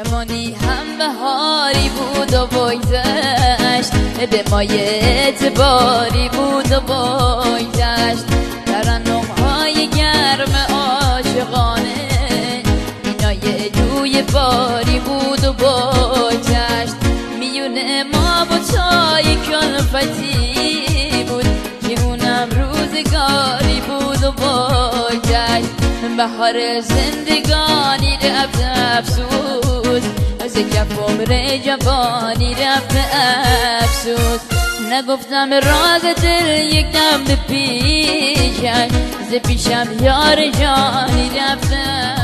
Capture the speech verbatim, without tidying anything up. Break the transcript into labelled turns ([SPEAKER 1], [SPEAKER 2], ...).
[SPEAKER 1] جوانی هم بهاری بود و بگذشت، به مای اعتباری بود و بگذشت. ترنم‌های گرم عاشقانه اینای جوی باری بود و بگذشت. میونه ما با چای کلفتی بود که اونم روزگاری بود و بگذشت. بهار زندگانی رفت افسوس، از کف عمر جوانی رفت افسوس. نگفتم راز دل یک دم به پیشم، ز پیشم یار جانی رفت